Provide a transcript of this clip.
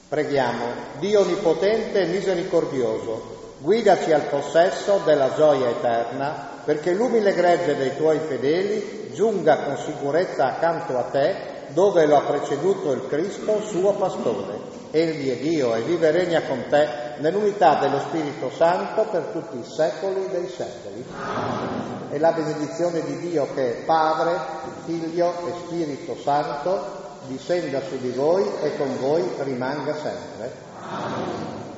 Preghiamo. Dio onnipotente e misericordioso, guidaci al possesso della gioia eterna, perché l'umile gregge dei tuoi fedeli giunga con sicurezza accanto a te, dove lo ha preceduto il Cristo, suo pastore. Egli è Dio e vive e regna con te nell'unità dello Spirito Santo per tutti i secoli dei secoli. E la benedizione di Dio, che è Padre, Figlio e Spirito Santo, discenda su di voi e con voi rimanga sempre.